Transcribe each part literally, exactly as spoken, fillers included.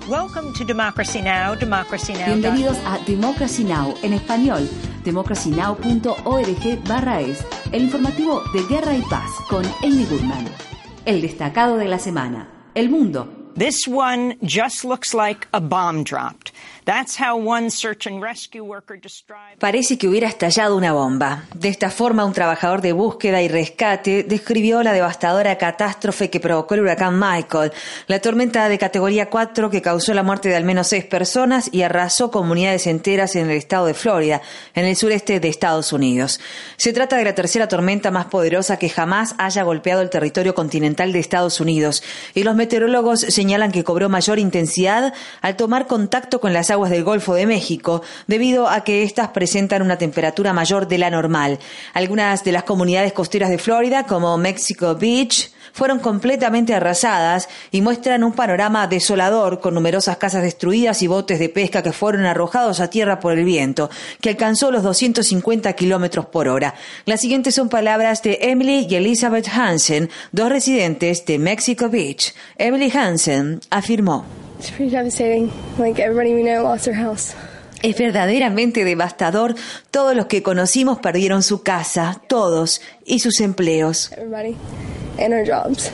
Welcome to Democracy Now!, Democracy Now. Bienvenidos a Democracy Now! En español, democracy now punto org barra es, el informativo de Guerra y Paz con Amy Goodman. El destacado de la semana, El Mundo. This one just looks like a bomb dropped. That's how one search and rescue worker described. Parece que hubiera estallado una bomba. De esta forma, un trabajador de búsqueda y rescate describió la devastadora catástrofe que provocó el huracán Michael, la tormenta de categoría cuatro que causó la muerte de al menos seis personas y arrasó comunidades enteras en el estado de Florida, en el sureste de Estados Unidos. Se trata de la tercera tormenta más poderosa que jamás haya golpeado el territorio continental de Estados Unidos, y los meteorólogos señalan que cobró mayor intensidad al tomar contacto con las aguas del Golfo de México, debido a que éstas presentan una temperatura mayor de la normal. Algunas de las comunidades costeras de Florida, como Mexico Beach, fueron completamente arrasadas y muestran un panorama desolador, con numerosas casas destruidas y botes de pesca que fueron arrojados a tierra por el viento, que alcanzó los doscientos cincuenta kilómetros por hora. Las siguientes son palabras de Emily y Elizabeth Hansen, dos residentes de Mexico Beach. Emily Hansen afirmó: It's pretty devastating. Like, everybody we know lost their house. Es verdaderamente devastador. Todos los que conocimos perdieron su casa, todos, y sus empleos. Everybody and our jobs.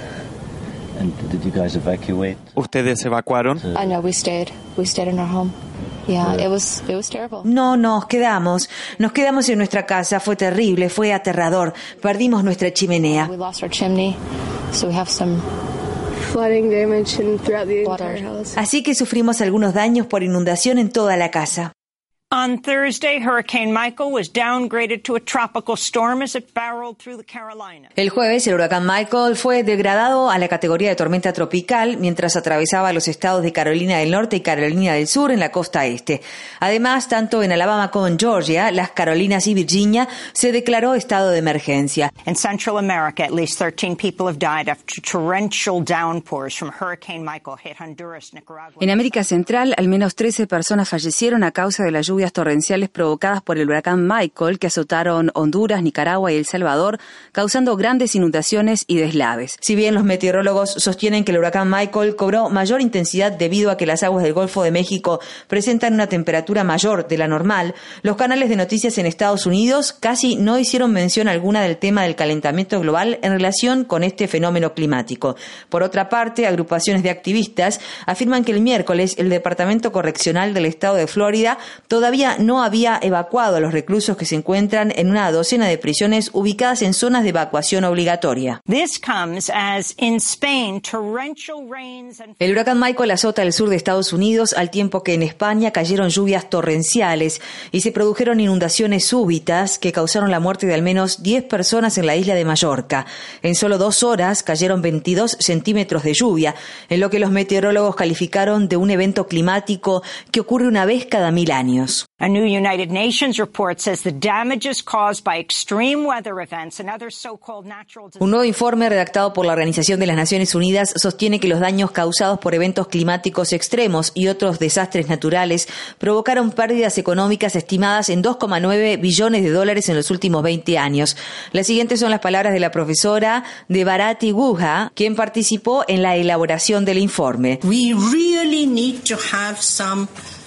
And did you guys evacuate? ¿Ustedes evacuaron? I know we stayed. We stayed in our home. Yeah, it was it was terrible. No, nos quedamos. Nos quedamos en nuestra casa. Fue terrible, fue aterrador. Perdimos nuestra chimenea. We lost our chimney, so we have some Flooding damage and throughout the entire house. Así que sufrimos algunos daños por inundación en toda la casa. On Thursday, Hurricane Michael was downgraded to a tropical storm as it barreled through the Carolinas. El jueves, el huracán Michael fue degradado a la categoría de tormenta tropical mientras atravesaba los estados de Carolina del Norte y Carolina del Sur en la costa este. Además, tanto en Alabama como en Georgia, las Carolinas y Virginia, se declaró estado de emergencia. In Central America, at least thirteen people have died after torrential downpours from Hurricane Michael hit Honduras, Nicaragua. En América Central, al menos trece personas fallecieron a causa de la lluvia torrenciales provocadas por el huracán Michael que azotaron Honduras, Nicaragua y El Salvador, causando grandes inundaciones y deslaves. Si bien los meteorólogos sostienen que el huracán Michael cobró mayor intensidad debido a que las aguas del Golfo de México presentan una temperatura mayor de la normal, los canales de noticias en Estados Unidos casi no hicieron mención alguna del tema del calentamiento global en relación con este fenómeno climático. Por otra parte, agrupaciones de activistas afirman que el miércoles el Departamento Correccional del Estado de Florida todavía no había evacuado a los reclusos que se encuentran en una docena de prisiones ubicadas en zonas de evacuación obligatoria. This comes as in Spain, torrential rains and... El huracán Michael azota el sur de Estados Unidos al tiempo que en España cayeron lluvias torrenciales y se produjeron inundaciones súbitas que causaron la muerte de al menos diez personas en la isla de Mallorca. En solo dos horas cayeron veintidós centímetros de lluvia, en lo que los meteorólogos calificaron de un evento climático que ocurre una vez cada mil años. A new United Nations report says the damages caused by extreme weather events and other so-called natural disasters. Un nuevo informe redactado por la Organización de las Naciones Unidas sostiene que los daños causados por eventos climáticos extremos y otros desastres naturales provocaron pérdidas económicas estimadas en dos coma nueve billones de dólares en los últimos veinte años. Las siguientes son las palabras de la profesora de Bharati Guha, quien participó en la elaboración del informe. We really need to have some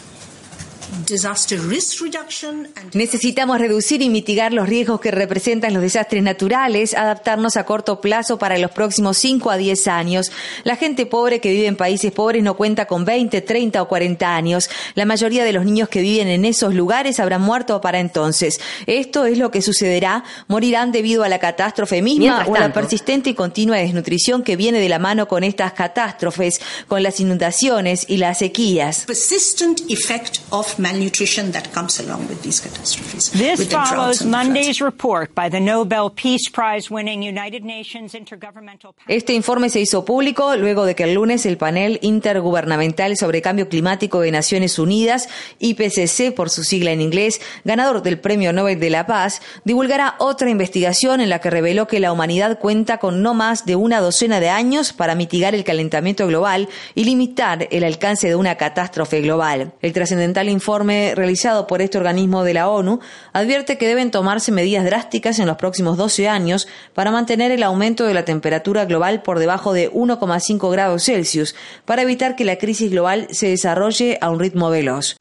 Necesitamos reducir y mitigar los riesgos que representan los desastres naturales, adaptarnos a corto plazo para los próximos cinco a diez años. La gente pobre que vive en países pobres no cuenta con veinte, treinta o cuarenta años. La mayoría de los niños que viven en esos lugares habrán muerto para entonces. Esto es lo que sucederá. Morirán debido a la catástrofe misma o a la persistente y continua desnutrición que viene de la mano con estas catástrofes, con las inundaciones y las sequías. Persistent effect of malnutrition that comes along with these catastrophes. This follows Monday's report by the Nobel Peace Prize winning United Nations Intergovernmental Panel. Este informe se hizo público luego de que el lunes el panel intergubernamental sobre cambio climático de Naciones Unidas, I P C C por su sigla en inglés, ganador del Premio Nobel de la Paz, divulgará otra investigación en la que reveló que la humanidad cuenta con no más de una docena de años para mitigar el calentamiento global y limitar el alcance de una catástrofe global. El trascendental informe informe realizado por este organismo de la ONU advierte que deben tomarse medidas drásticas en los próximos doce años para mantener el aumento de la temperatura global por debajo de uno coma cinco grados Celsius, para evitar que la crisis global se desarrolle a un ritmo veloz.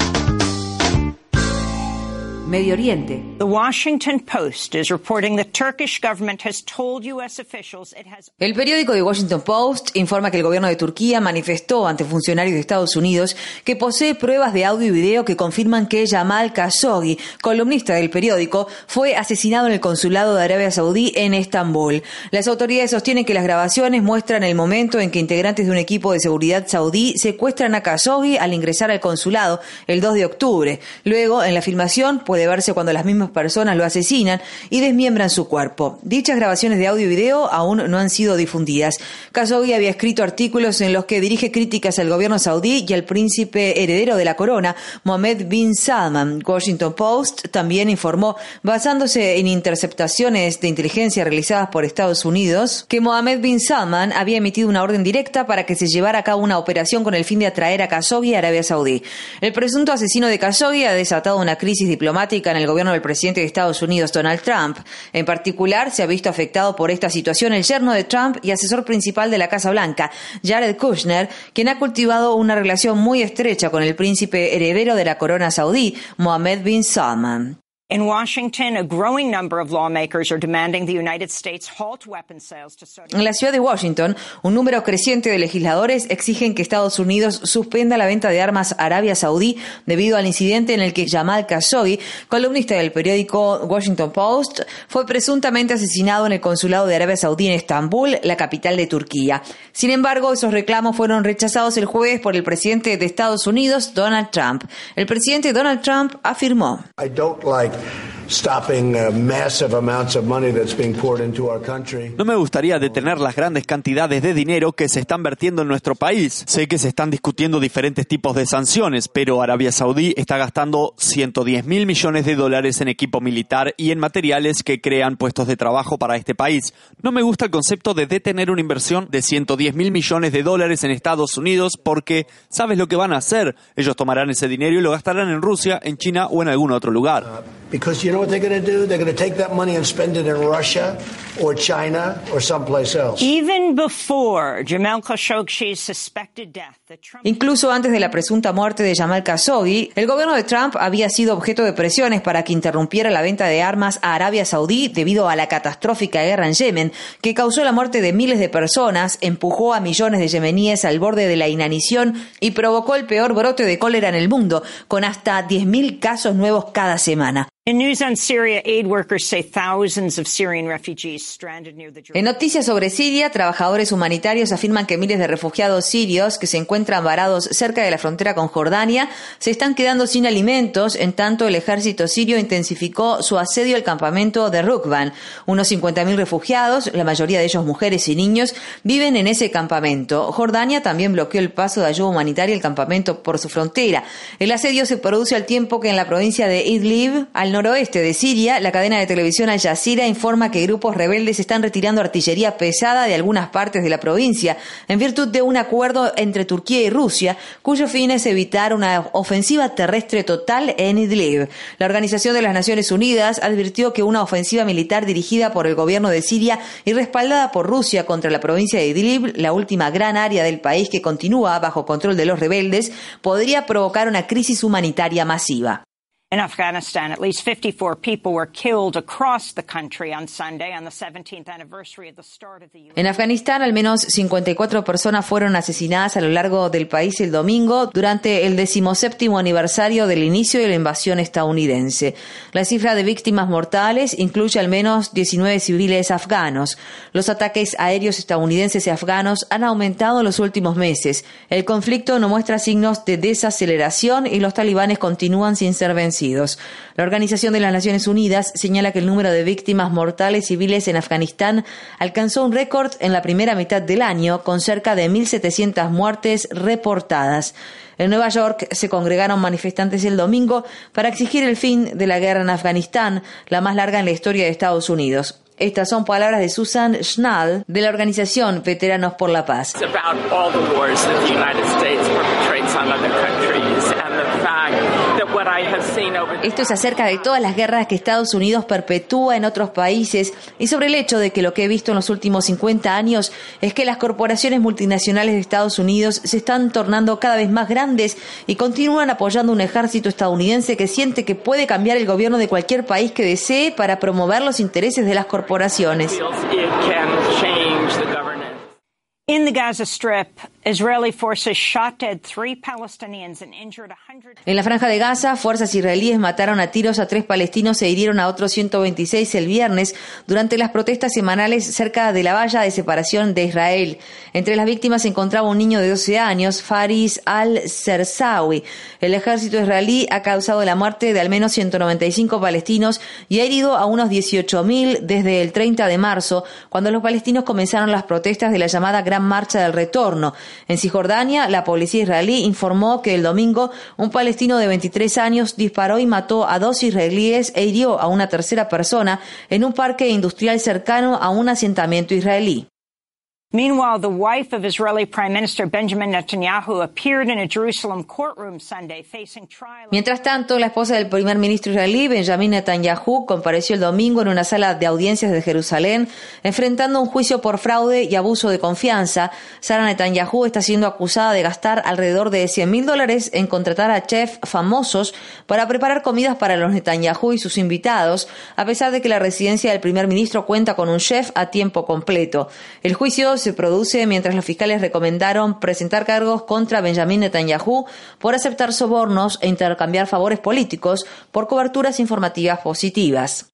Medio Oriente. The Washington Post is reporting the Turkish government has told U S officials it has... El periódico The Washington Post informa que el gobierno de Turquía manifestó ante funcionarios de Estados Unidos que posee pruebas de audio y video que confirman que Jamal Khashoggi, columnista del periódico, fue asesinado en el consulado de Arabia Saudí en Estambul. Las autoridades sostienen que las grabaciones muestran el momento en que integrantes de un equipo de seguridad saudí secuestran a Khashoggi al ingresar al consulado el dos de octubre. Luego, en la filmación, puede verse cuando las mismas personas lo asesinan y desmiembran su cuerpo. Dichas grabaciones de audio y video aún no han sido difundidas. Khashoggi había escrito artículos en los que dirige críticas al gobierno saudí y al príncipe heredero de la corona, Mohammed bin Salman. Washington Post también informó, basándose en interceptaciones de inteligencia realizadas por Estados Unidos, que Mohammed bin Salman había emitido una orden directa para que se llevara a cabo una operación con el fin de atraer a Khashoggi a Arabia Saudí. El presunto asesino de Khashoggi ha desatado una crisis diplomática en el gobierno del presidente de Estados Unidos, Donald Trump. En particular, se ha visto afectado por esta situación el yerno de Trump y asesor principal de la Casa Blanca, Jared Kushner, quien ha cultivado una relación muy estrecha con el príncipe heredero de la corona saudí, Mohammed bin Salman. In Washington, a growing number of lawmakers are demanding the United States halt weapons sales to Saudi. En la ciudad de Washington, un número creciente de legisladores exigen que Estados Unidos suspenda la venta de armas a Arabia Saudí debido al incidente en el que Jamal Khashoggi, columnista del periódico Washington Post, fue presuntamente asesinado en el consulado de Arabia Saudí en Estambul, la capital de Turquía. Sin embargo, esos reclamos fueron rechazados el jueves por el presidente de Estados Unidos, Donald Trump. El presidente Donald Trump afirmó: I don't like stopping uh, massive amounts of money that's being poured into our country. No me gustaría detener las grandes cantidades de dinero que se están vertiendo en nuestro país. Sé que se están discutiendo diferentes tipos de sanciones, pero Arabia Saudí está gastando ciento diez mil millones de dólares en equipo militar y en materiales que crean puestos de trabajo para este país. No me gusta el concepto de detener una inversión de ciento diez mil millones de dólares en Estados Unidos porque, ¿sabes lo que van a hacer? Ellos tomarán ese dinero y lo gastarán en Rusia, en China o en algún otro lugar. Uh, because you know what they're going to do? They're going to take that money and spend it in Russia or China or someplace else. Even before Jamal Khashoggi's suspected death, the Trump... Incluso antes de la presunta muerte de Jamal Khashoggi, el gobierno de Trump había sido objeto de presiones para que interrumpiera la venta de armas a Arabia Saudí debido a la catastrófica guerra en Yemen, que causó la muerte de miles de personas, empujó a millones de yemeníes al borde de la inanición y provocó el peor brote de cólera en el mundo, con hasta diez mil casos nuevos cada semana. In news on Syria, aid workers say thousands of Syrian refugees stranded near the Jordan. En noticias sobre Siria, trabajadores humanitarios afirman que miles de refugiados sirios que se encuentran varados cerca de la frontera con Jordania se están quedando sin alimentos, en tanto el ejército sirio intensificó su asedio al campamento de Rukban. Unos cincuenta mil refugiados, la mayoría de ellos mujeres y niños, viven en ese campamento. Jordania también bloqueó el paso de ayuda humanitaria al campamento por su frontera. El asedio se produce al tiempo que en la provincia de Idlib, al noroeste de Siria, la cadena de televisión Al Jazeera informa que grupos rebeldes están retirando artillería pesada de algunas partes de la provincia en virtud de un acuerdo entre Turquía y Rusia, cuyo fin es evitar una ofensiva terrestre total en Idlib. La Organización de las Naciones Unidas advirtió que una ofensiva militar dirigida por el gobierno de Siria y respaldada por Rusia contra la provincia de Idlib, la última gran área del país que continúa bajo control de los rebeldes, podría provocar una crisis humanitaria masiva. In Afghanistan, at least fifty-four people were killed across the country on Sunday on the seventeenth anniversary of the start of the U S En Afganistán, al menos cincuenta y cuatro personas fueron asesinadas a lo largo del país el domingo durante el decimoséptimo aniversario del inicio de la invasión estadounidense. La cifra de víctimas mortales incluye al menos diecinueve civiles afganos. Los ataques aéreos estadounidenses y afganos han aumentado en los últimos meses. El conflicto no muestra signos de desaceleración y los talibanes continúan sin ser vencidos. La Organización de las Naciones Unidas señala que el número de víctimas mortales civiles en Afganistán alcanzó un récord en la primera mitad del año, con cerca de mil setecientas muertes reportadas. En Nueva York se congregaron manifestantes el domingo para exigir el fin de la guerra en Afganistán, la más larga en la historia de Estados Unidos. Estas son palabras de Susan Schnall, de la organización Veteranos por la Paz. It's about all the wars that the United States perpetrates on other countries and the fact Esto es acerca de todas las guerras que Estados Unidos perpetúa en otros países y sobre el hecho de que lo que he visto en los últimos cincuenta años es que las corporaciones multinacionales de Estados Unidos se están tornando cada vez más grandes y continúan apoyando un ejército estadounidense que siente que puede cambiar el gobierno de cualquier país que desee para promover los intereses de las corporaciones. In the Gaza Strip, Israeli forces shot dead three Palestinians and injured one hundred. En la franja de Gaza, fuerzas israelíes mataron a tiros a tres palestinos e hirieron a otros ciento veintiséis el viernes durante las protestas semanales cerca de la valla de separación de Israel. Entre las víctimas se encontraba un niño de doce años, Faris al-Sersawi. El ejército israelí ha causado la muerte de al menos ciento noventa y cinco palestinos y ha herido a unos dieciocho mil desde el treinta de marzo, cuando los palestinos comenzaron las protestas de la llamada Gran Marcha del Retorno. En Cisjordania, la policía israelí informó que el domingo un palestino de veintitrés años disparó y mató a dos israelíes e hirió a una tercera persona en un parque industrial cercano a un asentamiento israelí. Meanwhile, the wife of Israeli Prime Minister Benjamin Netanyahu appeared in a Jerusalem courtroom Sunday facing trial. Mientras tanto, la esposa del primer ministro israelí, Benjamin Netanyahu, compareció el domingo en una sala de audiencias de Jerusalén, enfrentando un juicio por fraude y abuso de confianza. Sara Netanyahu está siendo acusada de gastar alrededor de cien mil dólares en contratar a chefs famosos para preparar comidas para los Netanyahu y sus invitados, a pesar de que la residencia del primer ministro cuenta con un chef a tiempo completo. El juicio se produce mientras los fiscales recomendaron presentar cargos contra Benjamin Netanyahu por aceptar sobornos e intercambiar favores políticos por coberturas informativas positivas.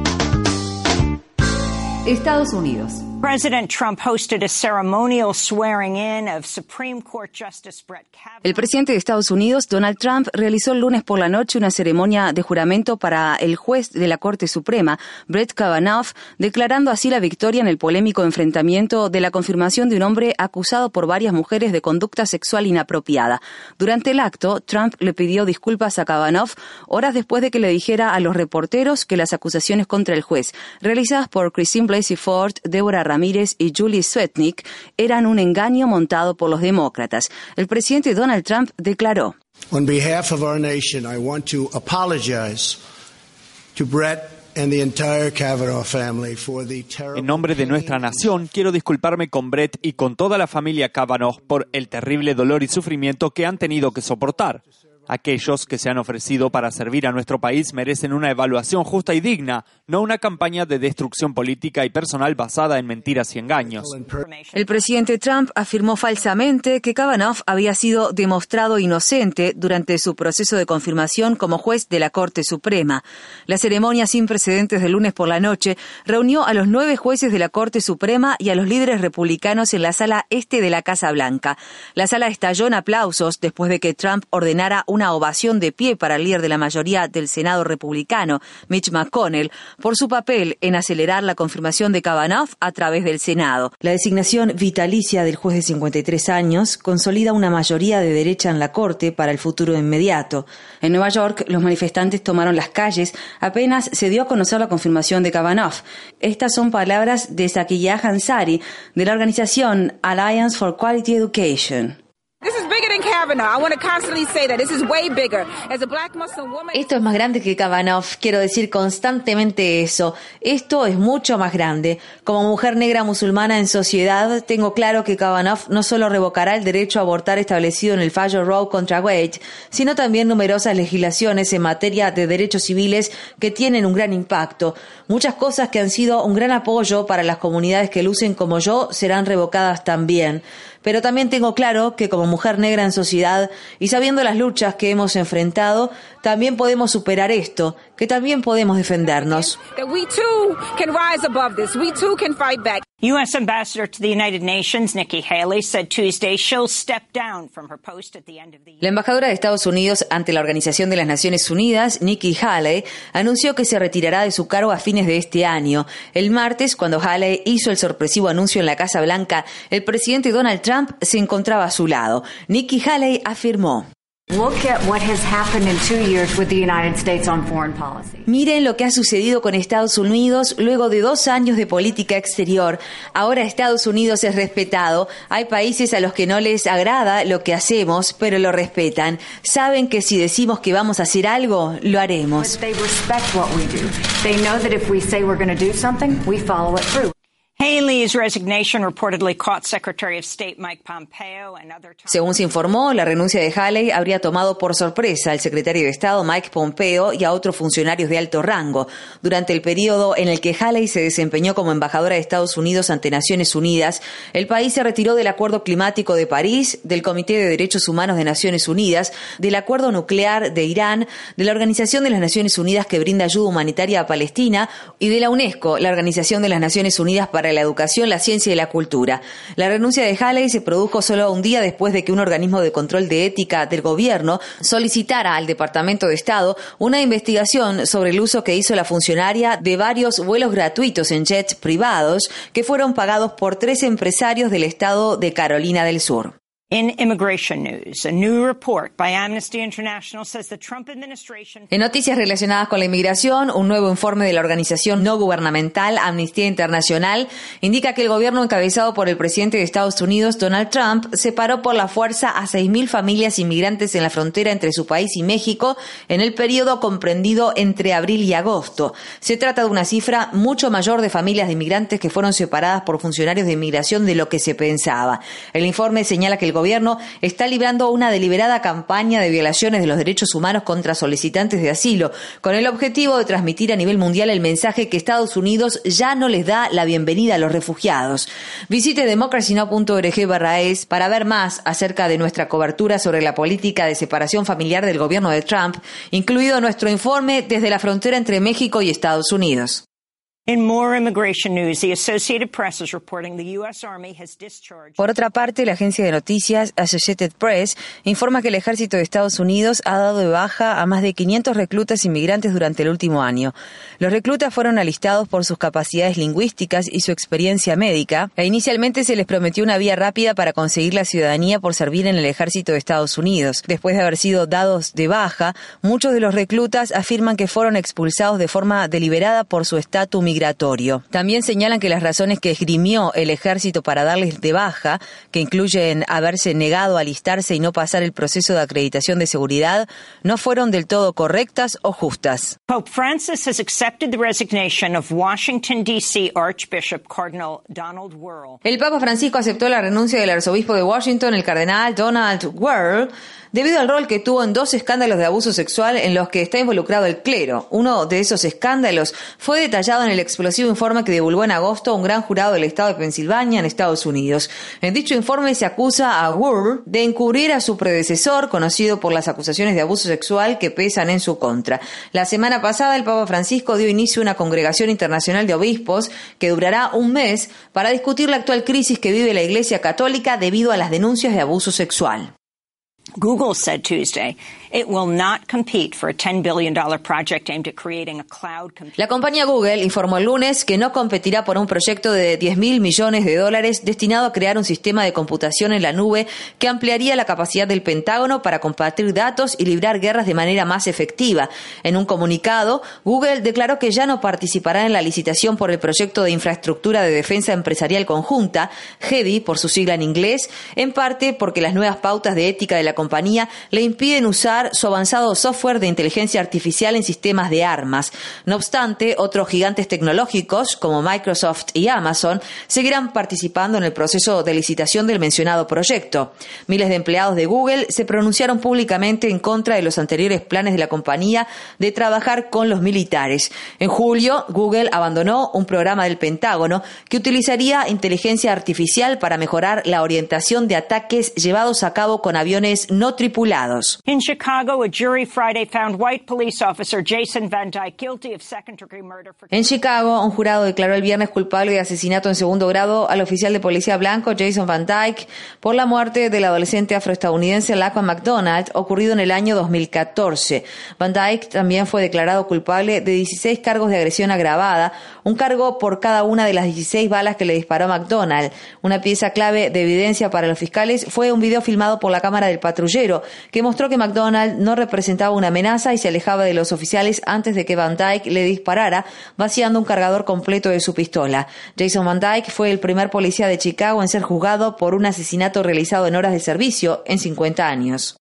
Estados Unidos. President Trump hosted a ceremonial swearing in of Supreme Court Justice Brett Kavanaugh. El presidente de Estados Unidos, Donald Trump, realizó el lunes por la noche una ceremonia de juramento para el juez de la Corte Suprema, Brett Kavanaugh, declarando así la victoria en el polémico enfrentamiento de la confirmación de un hombre acusado por varias mujeres de conducta sexual inapropiada. Durante el acto, Trump le pidió disculpas a Kavanaugh horas después de que le dijera a los reporteros que las acusaciones contra el juez, realizadas por Christine Blasey Ford, Deborah Ramírez y Julie Swetnick, eran un engaño montado por los demócratas. El presidente Donald Trump declaró: On behalf of our nation, I want to apologize to Brett and the entire Kavanaugh family for the terrible. En nombre de nuestra nación, quiero disculparme con Brett y con toda la familia Kavanaugh por el terrible dolor y sufrimiento que han tenido que soportar. Aquellos que se han ofrecido para servir a nuestro país merecen una evaluación justa y digna, no una campaña de destrucción política y personal basada en mentiras y engaños. El presidente Trump afirmó falsamente que Kavanaugh había sido demostrado inocente durante su proceso de confirmación como juez de la Corte Suprema. La ceremonia sin precedentes del lunes por la noche reunió a los nueve jueces de la Corte Suprema y a los líderes republicanos en la sala este de la Casa Blanca. La sala estalló en aplausos después de que Trump ordenara una ovación de pie para el líder de la mayoría del Senado republicano, Mitch McConnell, por su papel en acelerar la confirmación de Kavanaugh a través del Senado. La designación vitalicia del juez de cincuenta y tres años consolida una mayoría de derecha en la Corte para el futuro inmediato. En Nueva York, los manifestantes tomaron las calles apenas se dio a conocer la confirmación de Kavanaugh. Estas son palabras de Zakiyah Ansari, de la organización Alliance for Quality Education. Esto es más grande que Kavanaugh, quiero decir constantemente eso. Esto es mucho más grande. Como mujer negra musulmana en sociedad, tengo claro que Kavanaugh no solo revocará el derecho a abortar establecido en el fallo Roe contra Wade, sino también numerosas legislaciones en materia de derechos civiles que tienen un gran impacto. Muchas cosas que han sido un gran apoyo para las comunidades que lucen como yo serán revocadas también. Pero también tengo claro que como mujer negra en sociedad y sabiendo las luchas que hemos enfrentado, también podemos superar esto, que también podemos defendernos. U S Ambassador to the United Nations Nikki Haley said Tuesday she'll step down from her post at the end of the year. La embajadora de Estados Unidos ante la Organización de las Naciones Unidas, Nikki Haley, anunció que se retirará de su cargo a fines de este año. El martes, cuando Haley hizo el sorpresivo anuncio en la Casa Blanca, el presidente Donald Trump se encontraba a su lado. Nikki Haley afirmó: Miren lo que ha sucedido con Estados Unidos luego de dos años de política exterior. Ahora Estados Unidos es respetado. Hay países a los que no les agrada lo que hacemos, pero lo respetan. Saben que si decimos que vamos a hacer algo, lo haremos. Haley's resignation reportedly caught Secretary of State Mike Pompeo and other top... Según se informó, la renuncia de Haley habría tomado por sorpresa al secretario de Estado Mike Pompeo y a otros funcionarios de alto rango. Durante el periodo en el que Haley se desempeñó como embajadora de Estados Unidos ante Naciones Unidas, el país se retiró del Acuerdo Climático de París, del Comité de Derechos Humanos de Naciones Unidas, del Acuerdo Nuclear de Irán, de la Organización de las Naciones Unidas que brinda ayuda humanitaria a Palestina y de la UNESCO, la Organización de las Naciones Unidas para la educación, la ciencia y la cultura. La renuncia de Haley se produjo solo un día después de que un organismo de control de ética del gobierno solicitara al Departamento de Estado una investigación sobre el uso que hizo la funcionaria de varios vuelos gratuitos en jets privados que fueron pagados por tres empresarios del estado de Carolina del Sur. In immigration news, a new report by Amnesty International says the Trump administration... En noticias relacionadas con la inmigración, un nuevo informe de la organización no gubernamental Amnistía Internacional indica que el gobierno encabezado por el presidente de Estados Unidos, Donald Trump, separó por la fuerza a seis mil familias inmigrantes en la frontera entre su país y México en el periodo comprendido entre abril y agosto. Se trata de una cifra mucho mayor de familias de inmigrantes que fueron separadas por funcionarios de inmigración de lo que se pensaba. El informe señala que el gobierno está librando una deliberada campaña de violaciones de los derechos humanos contra solicitantes de asilo, con el objetivo de transmitir a nivel mundial el mensaje que Estados Unidos ya no les da la bienvenida a los refugiados. Visite democracy now punto org barra es para ver más acerca de nuestra cobertura sobre la política de separación familiar del gobierno de Trump, incluido nuestro informe desde la frontera entre México y Estados Unidos. In more immigration news, the Associated Press is reporting the U S Army has discharged... Por otra parte, la agencia de noticias Associated Press informa que el ejército de Estados Unidos ha dado de baja a más de quinientos reclutas inmigrantes durante el último año. Los reclutas fueron alistados por sus capacidades lingüísticas y su experiencia médica, e inicialmente se les prometió una vía rápida para conseguir la ciudadanía por servir en el ejército de Estados Unidos. Después de haber sido dados de baja, muchos de los reclutas afirman que fueron expulsados de forma deliberada por su estatus migratorio. Migratorio. También señalan que las razones que esgrimió el ejército para darles de baja, que incluyen haberse negado a alistarse y no pasar el proceso de acreditación de seguridad, no fueron del todo correctas o justas. Pope Francis has accepted the resignation of Washington, D C Archbishop Cardinal Donald Wuerl. El Papa Francisco aceptó la renuncia del arzobispo de Washington, el cardenal Donald Wuerl, debido al rol que tuvo en dos escándalos de abuso sexual en los que está involucrado el clero. Uno de esos escándalos fue detallado en el explosivo informe que divulgó en agosto un gran jurado del estado de Pensilvania en Estados Unidos. En dicho informe se acusa a Wuerl de encubrir a su predecesor, conocido por las acusaciones de abuso sexual que pesan en su contra. La semana pasada el Papa Francisco dio inicio a una congregación internacional de obispos que durará un mes para discutir la actual crisis que vive la Iglesia Católica debido a las denuncias de abuso sexual. Google said Tuesday it will not compete for a ten billion dollars project aimed at creating a cloud computing. La compañía Google informó el lunes que no competirá por un proyecto de diez mil millones de dólares destinado a crear un sistema de computación en la nube que ampliaría la capacidad del Pentágono para compartir datos y librar guerras de manera más efectiva. En un comunicado, Google declaró que ya no participará en la licitación por el proyecto de infraestructura de defensa empresarial conjunta, HEDI por su sigla en inglés, en parte porque las nuevas pautas de ética de la compañía le impiden usar su avanzado software de inteligencia artificial en sistemas de armas. No obstante, otros gigantes tecnológicos como Microsoft y Amazon seguirán participando en el proceso de licitación del mencionado proyecto. Miles de empleados de Google se pronunciaron públicamente en contra de los anteriores planes de la compañía de trabajar con los militares. En julio, Google abandonó un programa del Pentágono que utilizaría inteligencia artificial para mejorar la orientación de ataques llevados a cabo con aviones no tripulados. In Chicago, a jury Friday found white police officer Jason Van Dyke guilty of second-degree murder for... En Chicago, un jurado declaró el viernes culpable de asesinato en segundo grado al oficial de policía blanco Jason Van Dyke por la muerte del adolescente afroestadounidense Laquan McDonald, ocurrido en el año dos mil catorce. Van Dyke también fue declarado culpable de dieciséis cargos de agresión agravada, un cargo por cada una de las dieciséis balas que le disparó McDonald. Una pieza clave de evidencia para los fiscales fue un video filmado por la cámara del patrón patrullero, que mostró que McDonald no representaba una amenaza y se alejaba de los oficiales antes de que Van Dyke le disparara, vaciando un cargador completo de su pistola. Jason Van Dyke fue el primer policía de Chicago en ser juzgado por un asesinato realizado en horas de servicio en cincuenta años.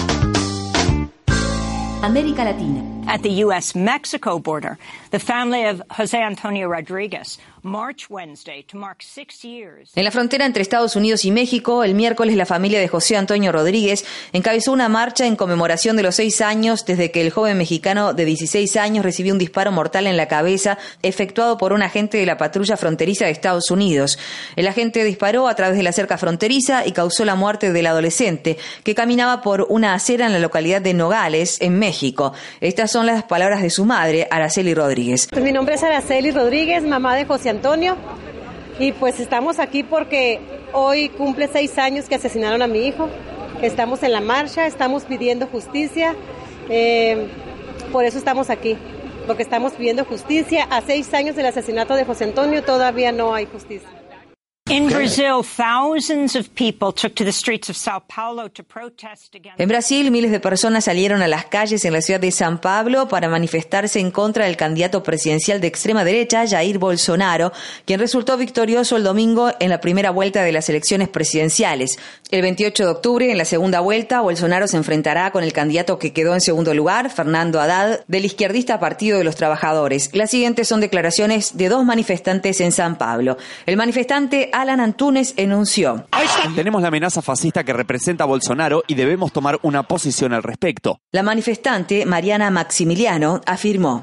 América Latina. At the U S Mexico border, the family of José Antonio Rodríguez marched Wednesday to mark six years. En la frontera entre Estados Unidos y México, el miércoles la familia de José Antonio Rodríguez encabezó una marcha en conmemoración de los seis años desde que el joven mexicano de dieciséis años recibió un disparo mortal en la cabeza efectuado por un agente de la patrulla fronteriza de Estados Unidos. El agente disparó a través de la cerca fronteriza y causó la muerte del adolescente, que caminaba por una acera en la localidad de Nogales, en México. Estas son las palabras de su madre, Araceli Rodríguez. Pues mi nombre es Araceli Rodríguez, mamá de José Antonio, y pues estamos aquí porque hoy cumple seis años que asesinaron a mi hijo. Estamos en la marcha, estamos pidiendo justicia, eh, por eso estamos aquí, porque estamos pidiendo justicia. A seis años del asesinato de José Antonio todavía no hay justicia. In Brazil, thousands of people took to the streets of Sao Paulo to protest against... En Brasil, miles de personas salieron a las calles en la ciudad de São Paulo para manifestarse en contra del candidato presidencial de extrema derecha, Jair Bolsonaro, quien resultó victorioso el domingo en la primera vuelta de las elecciones presidenciales. El veintiocho de octubre, en la segunda vuelta, Bolsonaro se enfrentará con el candidato que quedó en segundo lugar, Fernando Haddad, del izquierdista Partido de los Trabajadores. Las siguientes son declaraciones de dos manifestantes en São Paulo. El manifestante Alan Antunes enunció: tenemos la amenaza fascista que representa a Bolsonaro y debemos tomar una posición al respecto. La manifestante Mariana Maximiliano afirmó: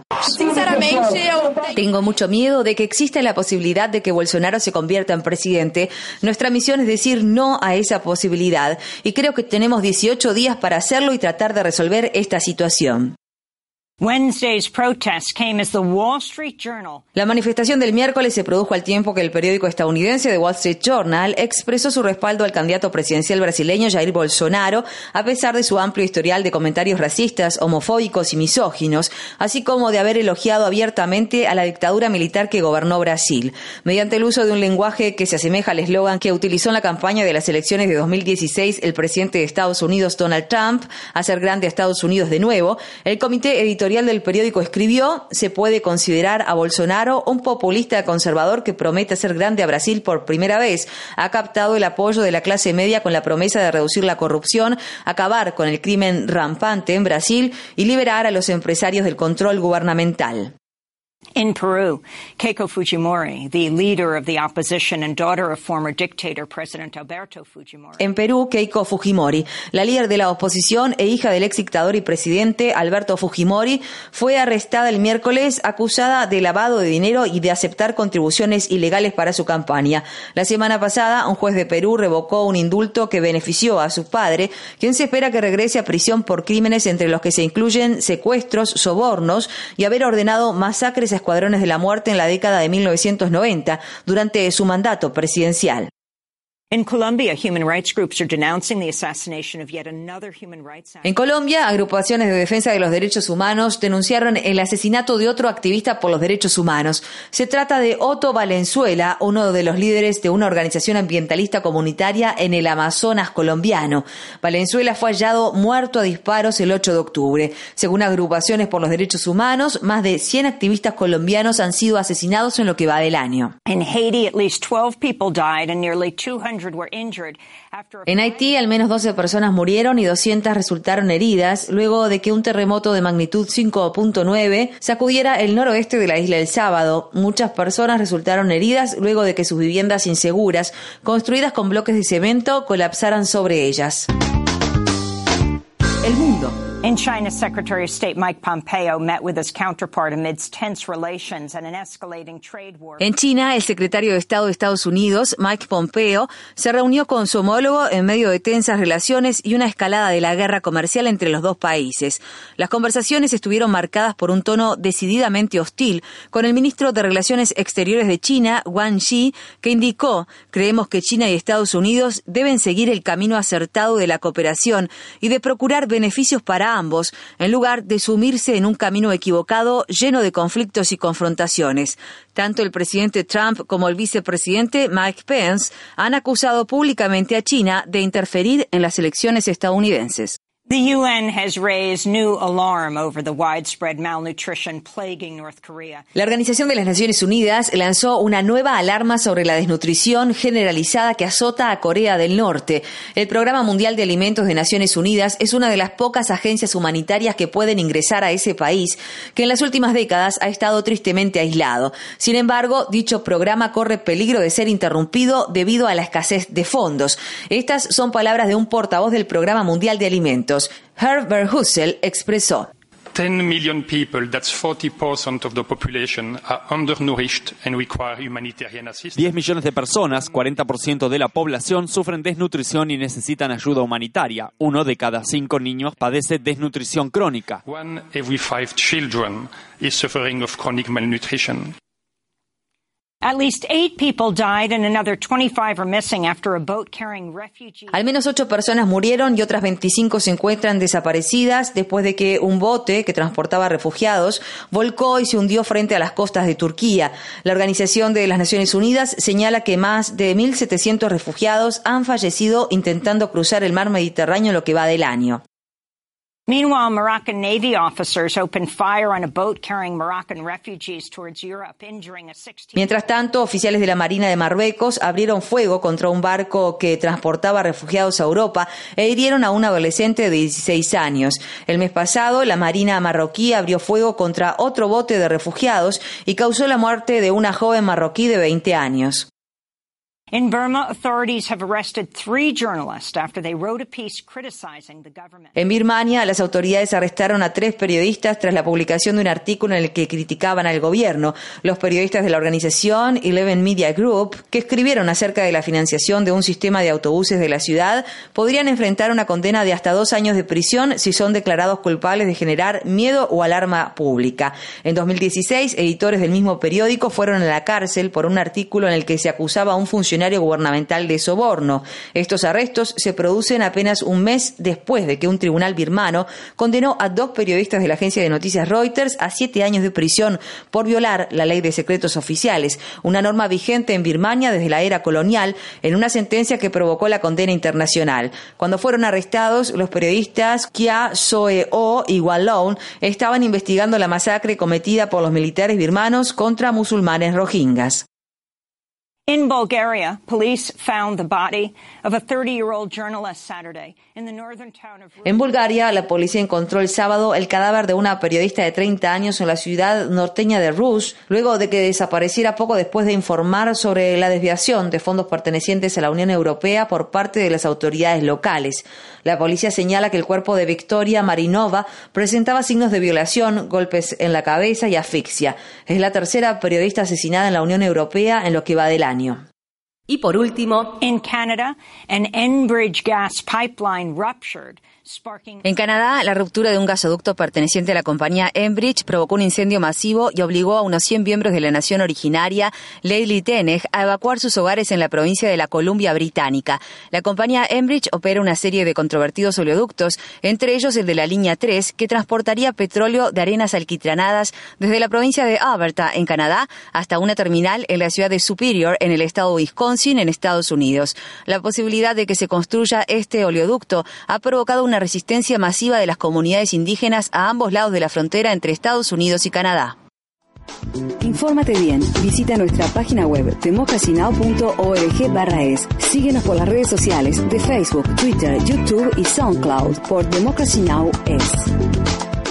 tengo mucho miedo de que exista la posibilidad de que Bolsonaro se convierta en presidente. Nuestra misión es decir no a esa posibilidad y creo que tenemos dieciocho días para hacerlo y tratar de resolver esta situación. Wednesday's protest came as the Wall Street Journal. La manifestación del miércoles se produjo al tiempo que el periódico estadounidense The Wall Street Journal expresó su respaldo al candidato presidencial brasileño Jair Bolsonaro, a pesar de su amplio historial de comentarios racistas, homofóbicos y misóginos, así como de haber elogiado abiertamente a la dictadura militar que gobernó Brasil. Mediante el uso de un lenguaje que se asemeja al eslogan que utilizó en la campaña de las elecciones de dos mil dieciséis el presidente de Estados Unidos, Donald Trump, hacer grande a Estados Unidos de nuevo, el comité editorial del periódico escribió: se puede considerar a Bolsonaro un populista conservador que promete hacer grande a Brasil por primera vez. Ha captado el apoyo de la clase media con la promesa de reducir la corrupción, acabar con el crimen rampante en Brasil y liberar a los empresarios del control gubernamental. In Peru, Keiko Fujimori, the leader of the opposition and daughter of former dictator President Alberto Fujimori. En Perú, Keiko Fujimori, la líder de la oposición e hija del ex dictador y presidente Alberto Fujimori, fue arrestada el miércoles acusada de lavado de dinero y de aceptar contribuciones ilegales para su campaña. La semana pasada, un juez de Perú revocó un indulto que benefició a su padre, quien se espera que regrese a prisión por crímenes entre los que se incluyen secuestros, sobornos y haber ordenado masacres a escuadrones de la muerte en la década de mil novecientos noventa durante su mandato presidencial. In Colombia, human rights groups are denouncing the assassination of yet another human rights activist. En Colombia, agrupaciones de defensa de los derechos humanos denunciaron el asesinato de otro activista por los derechos humanos. Se trata de Otto Valenzuela, uno de los líderes de una organización ambientalista comunitaria en el Amazonas colombiano. Valenzuela fue hallado muerto a disparos el ocho de octubre. Según agrupaciones por los derechos humanos, más de cien activistas colombianos han sido asesinados en lo que va del año. In Haiti, at least twelve people died and nearly two hundred were injured after a... En Haití, al menos doce personas murieron y doscientas resultaron heridas luego de que un terremoto de magnitud cinco punto nueve sacudiera el noroeste de la isla el sábado. Muchas personas resultaron heridas luego de que sus viviendas inseguras, construidas con bloques de cemento, colapsaran sobre ellas. El mundo. In China, Secretary of State Mike Pompeo met with his counterpart amidst tense relations and an escalating trade war. En China, el secretario de Estado de Estados Unidos, Mike Pompeo, se reunió con su homólogo en medio de tensas relaciones y una escalada de la guerra comercial entre los dos países. Las conversaciones estuvieron marcadas por un tono decididamente hostil, con el ministro de Relaciones Exteriores de China, Wang Yi, que indicó: creemos que China y Estados Unidos deben seguir el camino acertado de la cooperación y de procurar beneficios para a ambos, en lugar de sumirse en un camino equivocado lleno de conflictos y confrontaciones. Tanto el presidente Trump como el vicepresidente Mike Pence han acusado públicamente a China de interferir en las elecciones estadounidenses. The U N has raised new alarm over the widespread malnutrition plaguing North Korea. La Organización de las Naciones Unidas lanzó una nueva alarma sobre la desnutrición generalizada que azota a Corea del Norte. El Programa Mundial de Alimentos de Naciones Unidas es una de las pocas agencias humanitarias que pueden ingresar a ese país, que en las últimas décadas ha estado tristemente aislado. Sin embargo, dicho programa corre peligro de ser interrumpido debido a la escasez de fondos. Estas son palabras de un portavoz del Programa Mundial de Alimentos. Herb Verhulst expresó: ten million people, that's forty percent of the population, are undernourished and require humanitarian assistance. diez millones de personas, cuarenta por ciento de la población, sufren desnutrición y necesitan ayuda humanitaria. Uno de cada cinco niños padece desnutrición crónica. One every five children is suffering of chronic malnutrition. At least eight people died and another twenty-five are missing after a boat carrying refugees. Al menos ocho personas murieron y otras veinticinco se encuentran desaparecidas después de que un bote que transportaba refugiados volcó y se hundió frente a las costas de Turquía. La Organización de las Naciones Unidas señala que más de mil setecientos refugiados han fallecido intentando cruzar el mar Mediterráneo en lo que va del año. Meanwhile, Moroccan Navy officers opened fire on a boat carrying Moroccan refugees towards Europe, injuring a sixteen. Mientras tanto, oficiales de la Marina de Marruecos abrieron fuego contra un barco que transportaba refugiados a Europa e hirieron a un adolescente de dieciséis años. El mes pasado, la Marina marroquí abrió fuego contra otro bote de refugiados y causó la muerte de una joven marroquí de veinte años. In Burma, authorities have arrested three journalists after they wrote a piece criticizing the government. En Birmania, las autoridades arrestaron a tres periodistas tras la publicación de un artículo en el que criticaban al gobierno. Los periodistas de la organización Eleven Media Group, que escribieron acerca de la financiación de un sistema de autobuses de la ciudad, podrían enfrentar una condena de hasta dos años de prisión si son declarados culpables de generar miedo o alarma pública. En dos mil dieciséis, editores del mismo periódico fueron a la cárcel por un artículo en el que se acusaba a un funcionario gubernamental de soborno. Estos arrestos se producen apenas un mes después de que un tribunal birmano condenó a dos periodistas de la agencia de noticias Reuters a siete años de prisión por violar la ley de secretos oficiales, una norma vigente en Birmania desde la era colonial, en una sentencia que provocó la condena internacional. Cuando fueron arrestados, los periodistas Kya Soe-o y Walloon estaban investigando la masacre cometida por los militares birmanos contra musulmanes rohingyas. In Bulgaria, police found the body of a thirty-year-old journalist Saturday in the northern town of En Bulgaria, la policía encontró el sábado el cadáver de una periodista de treinta años en la ciudad norteña de Rus, luego de que desapareciera poco después de informar sobre la desviación de fondos pertenecientes a la Unión Europea por parte de las autoridades locales. La policía señala que el cuerpo de Victoria Marinova presentaba signos de violación, golpes en la cabeza y asfixia. Es la tercera periodista asesinada en la Unión Europea en lo que va del año. Y por último, in Canada, an Enbridge gas pipeline ruptured. En Canadá, la ruptura de un gasoducto perteneciente a la compañía Enbridge provocó un incendio masivo y obligó a unos cien miembros de la nación originaria, Laley Tenech, a evacuar sus hogares en la provincia de la Columbia Británica. La compañía Enbridge opera una serie de controvertidos oleoductos, entre ellos el de la línea tres, que transportaría petróleo de arenas alquitranadas desde la provincia de Alberta, en Canadá, hasta una terminal en la ciudad de Superior, en el estado de Wisconsin, en Estados Unidos. La posibilidad de que se construya este oleoducto ha provocado una resistencia masiva de las comunidades indígenas a ambos lados de la frontera entre Estados Unidos y Canadá. Infórmate bien. Visita nuestra página web democracy now punto org barra es. Síguenos por las redes sociales de Facebook, Twitter, YouTube y SoundCloud por Democracy Now! Es.